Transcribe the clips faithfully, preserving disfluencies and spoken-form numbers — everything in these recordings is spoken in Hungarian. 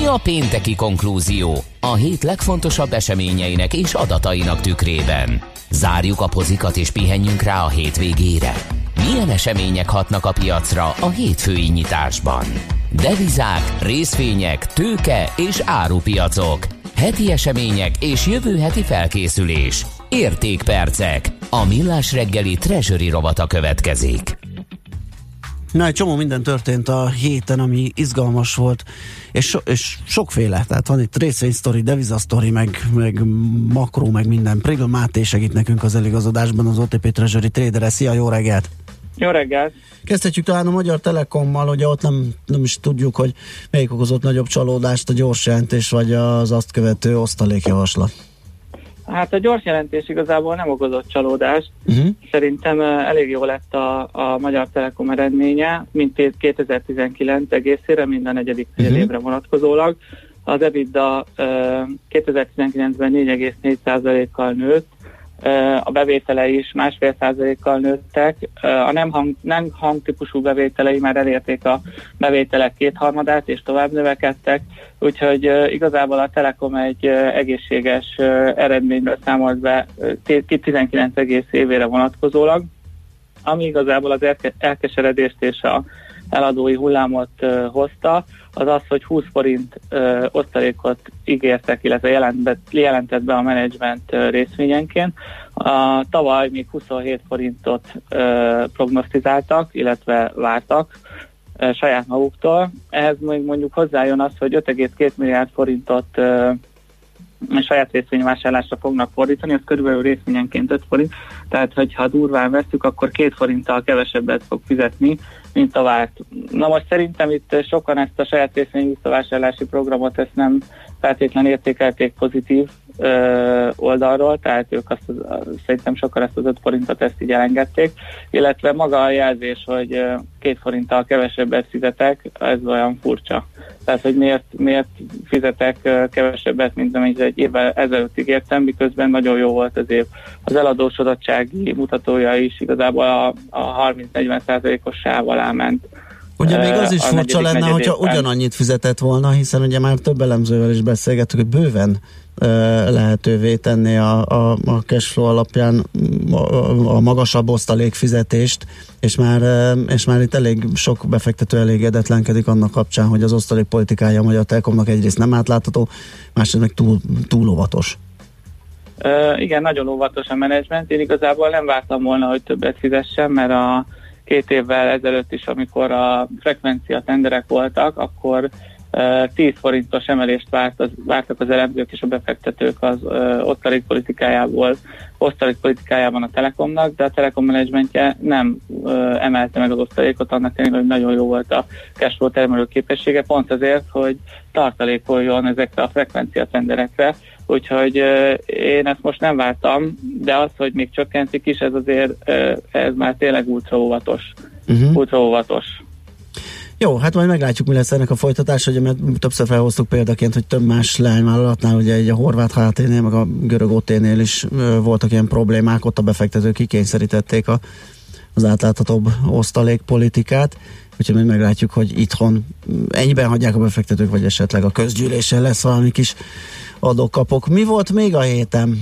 a pénteki konklúzió? A hét legfontosabb eseményeinek és adatainak tükrében. Zárjuk a pozikat és pihenjünk rá a hétvégére. Milyen események hatnak a piacra a hétfői nyitásban? Devizák, részvények, tőke és árupiacok. Heti események és jövő heti felkészülés. Értékpercek. A Millás reggeli Treasury rovata következik. Na, egy csomó minden történt a héten, ami izgalmas volt, és, so, és sokféle, tehát van itt részvénysztori, devizasztori, meg, meg makró, meg minden. Prigl Máté segít nekünk az eligazodásban, az o té pé Treasury tradere. Szia, jó reggelt! Jó reggelt! Kezdhetjük talán a Magyar Telekommal, ugye ott nem, nem is tudjuk, hogy melyik okozott nagyobb csalódást, a gyors jelentés, vagy az azt követő osztalékjavaslat. Hát a gyors jelentés igazából nem okozott csalódást. Uh-huh. Szerintem elég jó lett a, a Magyar Telekom eredménye, mint kétezer-tizenkilenc egészére, mind a negyedik fél uh-huh. évre vonatkozólag. Az EBITDA kétezer-tizenkilencben négy egész négy százalékkal nőtt, a bevétele is másfél százalékkal nőttek, a nem, hang, nem hangtípusú bevételei már elérték a bevételek kétharmadát, és tovább növekedtek, úgyhogy igazából a Telekom egy egészséges eredményről számolt be kétezer-tizenkilenc egész évére vonatkozólag, ami igazából az elkeseredést és a eladói hullámot hozta, az az, hogy húsz forint ö, osztalékot ígértek, illetve jelentett, jelentett be a menedzsment ö, részvényenként. A, tavaly még huszonhét forintot ö, prognosztizáltak, illetve vártak ö, saját maguktól. Ehhez még mondjuk hozzájön az, hogy öt egész két milliárd forintot ö, saját részvényvásárlásra fognak fordítani, az körülbelül részvényenként öt forint, tehát hogyha durván veszük, akkor két forinttal kevesebbet fog fizetni, mint a várt. Na most szerintem itt sokan ezt a saját részvény visszavásárlási programot ezt nem feltétlenül értékelték pozitív ö, oldalról, tehát ők azt, szerintem sokan ezt az öt forintot ezt így elengedték, illetve maga a jelzés, hogy két forinttal kevesebbet fizetek, ez olyan furcsa. Tehát, hogy miért, miért fizetek kevesebbet, mint amit egy évvel ezelőtt ígértem, miközben nagyon jó volt az év. Az eladósodottsági mutatója is igazából a, a harminc-negyven százalékos sáv alá ment. Ugye még az is furcsa lenne, hogyha ugyanannyit fizetett volna, hiszen ugye már több elemzővel is beszélgettük, hogy bőven uh, lehetővé tenni a, a, a cashflow alapján a, a magasabb osztalékfizetést, és már, uh, és már itt elég sok befektető elégedetlenkedik annak kapcsán, hogy az osztalékpolitikája a Magyar Telekomnak egyrészt nem átlátható, másrészt meg túl, túl óvatos. Uh, igen, nagyon óvatos a menedzsment. Én igazából nem vártam volna, hogy többet fizessen, mert a két évvel ezelőtt is, amikor a frekvencia tenderek voltak, akkor uh, tíz forintos emelést várt az, vártak az elemzők és a befektetők az uh, osztalékpolitikájából, osztalékpolitikájában a Telekomnak, de a Telekom menedzsmentje nem uh, emelte meg az osztalékot, annak ellenére, hogy nagyon jó volt a cashflow termelő képessége, pont azért, hogy tartalékoljon ezekre a frekvencia tenderekre. Úgyhogy uh, én ezt most nem vártam, de az, hogy még csökkentik is, ez azért uh, ez már tényleg ultra óvatos. Uh-huh. Ultra óvatos. Jó, hát majd meglátjuk, mi lesz ennek a folytatása, ugye, mert többször felhoztuk példaként, hogy több más leányvállalatnál, ugye egy a horvát há té-nél, meg a görög o té-nél is uh, voltak ilyen problémák, ott a befektetők kikényszerítették a, az átláthatóbb osztalékpolitikát, úgyhogy majd meglátjuk, hogy itthon ennyiben hagyják a befektetők, vagy esetleg a közgyűlésen lesz valami kis adok-kapok. Mi volt még a héten?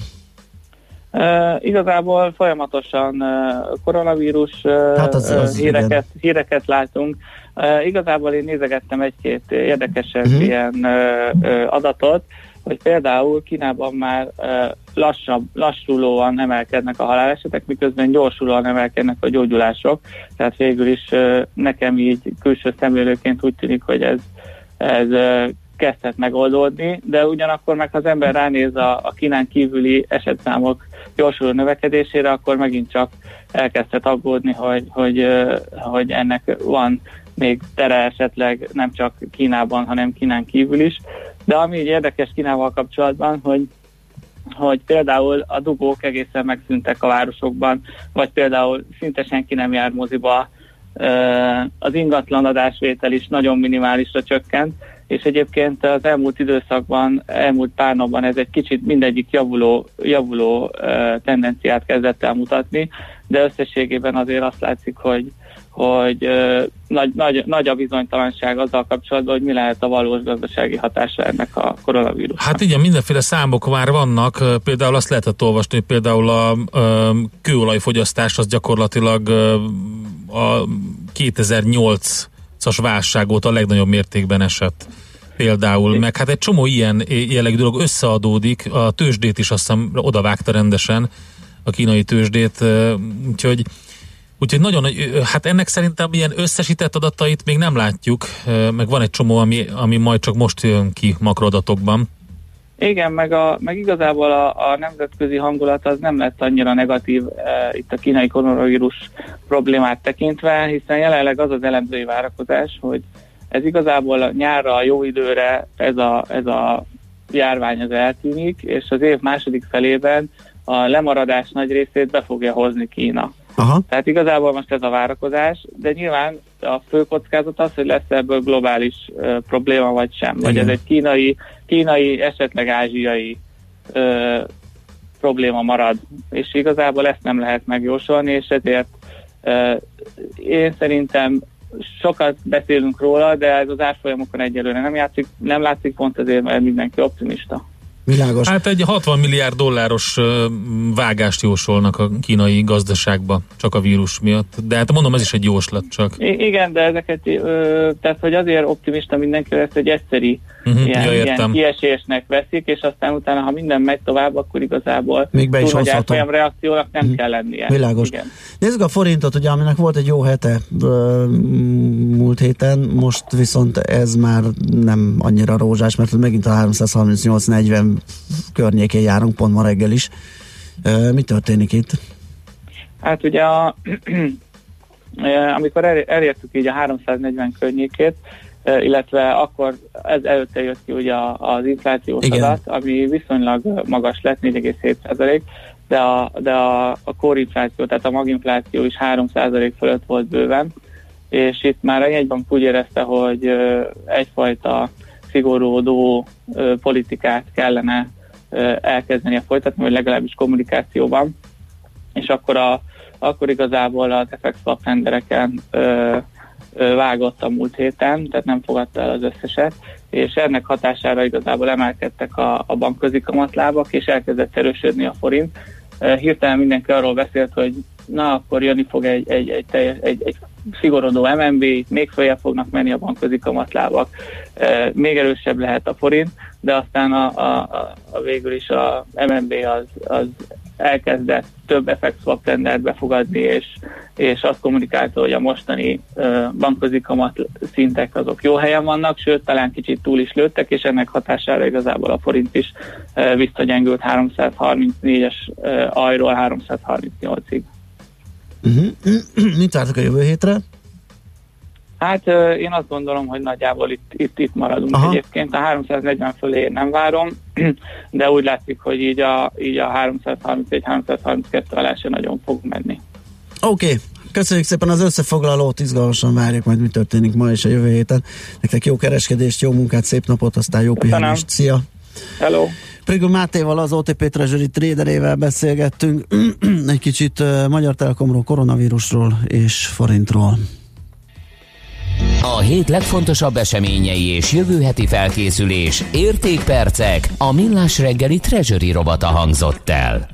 Uh, igazából folyamatosan uh, koronavírus uh, hát az, az híreket, híreket látunk. Uh, igazából én nézegettem egy-két érdekesebb uh-huh. ilyen uh, uh, adatot, hogy például Kínában már uh, lassabb, lassulóan emelkednek a halálesetek, miközben gyorsulóan emelkednek a gyógyulások. Tehát végül is uh, nekem így külső szemlélőként úgy tűnik, hogy ez, ez uh, kezdhet megoldódni, de ugyanakkor meg ha az ember ránéz a, a Kínán kívüli esetszámok gyorsuló növekedésére, akkor megint csak elkezdhet aggódni, hogy, hogy, hogy ennek van még tere esetleg nem csak Kínában, hanem Kínán kívül is. De ami így érdekes Kínával kapcsolatban, hogy, hogy például a dugók egészen megszűntek a városokban, vagy például szinte senki nem jár moziba, az ingatlan adásvétel is nagyon minimálisra csökkent, és egyébként az elmúlt időszakban, elmúlt pár napban ez egy kicsit mindegyik javuló, javuló tendenciát kezdett el mutatni, de összességében azért azt látszik, hogy, hogy ö, nagy, nagy, nagy a bizonytalanság azzal kapcsolatban, hogy mi lehet a valós gazdasági hatása ennek a koronavírusnak. Hát igen, mindenféle számok már vannak, például azt lehetett olvasni, hogy például a, a kőolajfogyasztás az gyakorlatilag a kétezer-nyolcas válság óta a legnagyobb mértékben esett. Például, meg hát egy csomó ilyen jellegű dolog összeadódik, a tőzsdét is azt hiszem odavágta rendesen, a kínai tőzsdét, úgyhogy Úgyhogy nagyon, hát ennek szerintem ilyen összesített adatait még nem látjuk, meg van egy csomó, ami, ami majd csak most jön ki makroadatokban. Igen, meg, a, meg igazából a, a nemzetközi hangulat az nem lett annyira negatív e, itt a kínai koronavírus problémát tekintve, hiszen jelenleg az az elemzői várakozás, hogy ez igazából a nyárra, a jó időre ez a, ez a járvány az eltűnik, és az év második felében a lemaradás nagy részét be fogja hozni Kína. Aha. Tehát igazából most ez a várakozás, de nyilván a fő kockázat az, hogy lesz ebből globális uh, probléma vagy sem. Vagy ez egy kínai, kínai esetleg ázsiai uh, probléma marad. És igazából ezt nem lehet megjósolni, és ezért uh, én szerintem sokat beszélünk róla, de ez az árfolyamokon egyelőre nem játszik, nem látszik, pont ezért, mert mindenki optimista. Világos. Hát egy hatvan milliárd dolláros vágást jósolnak a kínai gazdaságba, csak a vírus miatt. De hát mondom, ez is egy jóslat csak. I- igen, de ezeket, ö, tehát hogy azért optimista mindenki lesz, hogy egyszeri uh-huh, ilyen, ja, ilyen kiesésnek veszik, és aztán utána, ha minden megy tovább, akkor igazából még be is túl nagy árfolyam reakciónak nem uh-huh. kell lennie. Világos. Igen. Nézzük a forintot, ugye, aminek volt egy jó hete ö, múlt héten, most viszont ez már nem annyira rózsás, mert megint a háromszázharmincnyolc negyven környékén járunk, pont ma reggel is. Uh, mi történik itt? Hát ugye a, amikor elértük így a háromszáznegyven környékét, illetve akkor ez előtte jött ki ugye az inflációs adat, ami viszonylag magas lett, négy egész hét százalék, de a, de a, a korinfláció, tehát a maginfláció is három százalék fölött volt bőven, és itt már a jegybank úgy érezte, hogy egyfajta szigorodó politikát kellene elkezdeni a folytatni, vagy legalábbis kommunikációban, és akkor, a, akkor igazából az ef iksz swap rendereken ö, ö, vágott a múlt héten, tehát nem fogadta el az összeset, és ennek hatására igazából emelkedtek a, a bankközi kamatlábak, és elkezdett erősödni a forint. Hirtelen mindenki arról beszélt, hogy na, akkor jönni fog egy, egy, egy, egy, egy, egy szigorodó em en bé, még följebb fognak menni a bankközi kamatlábak, e, még erősebb lehet a forint, de aztán a, a, a, a végül is a em en bé az, az elkezdett több ef iksz swap rendert befogadni, és, és azt kommunikálta, hogy a mostani uh, bankközi kamat szintek azok jó helyen vannak, sőt, talán kicsit túl is lőttek, és ennek hatására igazából a forint is uh, visszagyengült háromszázharmincnégyes uh, aljról háromszázharmincnyolcig. Uh-huh. Mit vártok a jövő hétre? Hát uh, én azt gondolom, hogy nagyjából itt, itt, itt maradunk. Aha. Egyébként a háromszáznegyven fölé nem várom, de úgy látszik, hogy így a, így a háromszázharmincegy háromszázharminckettő alá se nagyon fog menni. Oké, okay. Köszönjük szépen az összefoglalót, izgalmasan várjuk majd, mi történik ma és a jövő héten. Nektek jó kereskedést, jó munkát, szép napot, aztán jó pihenést. Szia! Hello! Prigl Mátéval, az o té pé Treasury traderével beszélgettünk egy kicsit uh, Magyar Telekomról, koronavírusról és forintról. A hét legfontosabb eseményei és jövő heti felkészülés, értékpercek, a Millás reggeli Treasury rovata hangzott el.